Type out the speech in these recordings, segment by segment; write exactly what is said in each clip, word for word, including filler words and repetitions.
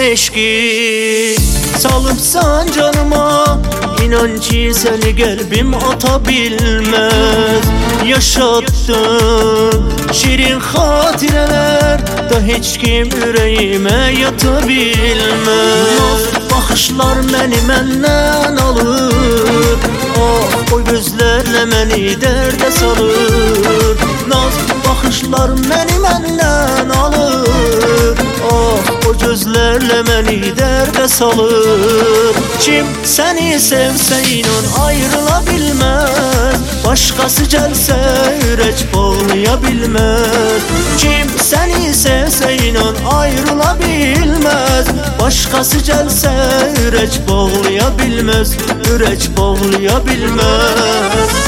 eşki salıpsan canıma, İnan ki seni qəlbim ata bilməz. Yaşattın şirin xatirələr da heç kim ürəyimə yata bilməz. Baxışlar məni məndən alır, ah o gözlərlə məni dərdə salır. Naz baxışlar məni məndən alır, ah o gözlərlə məni dərdə salır. Kim səni sevsə inan ayrıla bilməz, başqası gəlsə ürək bağlaya bilməz. Kim səni sevsə inan ayrıla bilməz, başqası gəlsə ürək bağlaya bilməz, ürək bağlaya bilməz.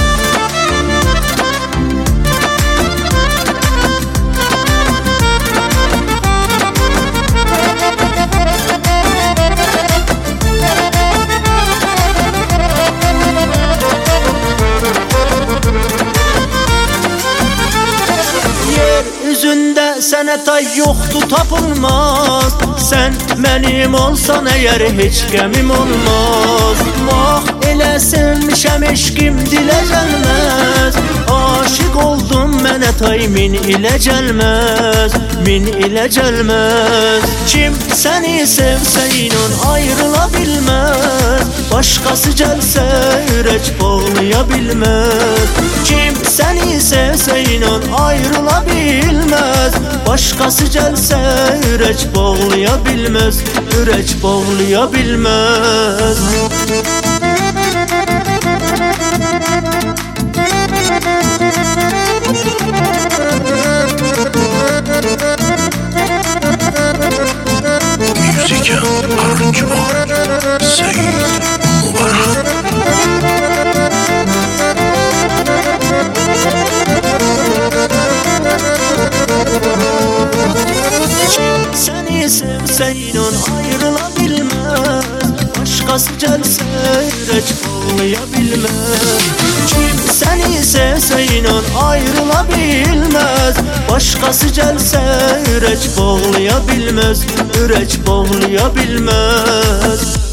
Üzündə sənə tay yoxdur, tapılmaz. Sən mənim olsan əgər heç qəmim olmaz. Bax elə sevmişəm eşqim dilə gəlməz. Aşiq oldum mənə tay min ilə gəlməz, min ilə gəlməz. Kim səni sevsə inan ayrıla bilməz, başqası gəlsə ürək bağlaya bilməz. Kim səni sevsə inan ayrıla bilməz, başqası gəlsə ürək bağlaya bilməz, ürək bağlaya bilməz. Müzika aranjman Seyid Mübarak. Səni sevsə inan ayrıla bilməz, başqası gəlsə ürək bağlaya bilməz. Kim səni sevsə inan ayrıla bilməz, başqası gəlsə ürək bağlaya bilməz, ürək bağlaya bilməz.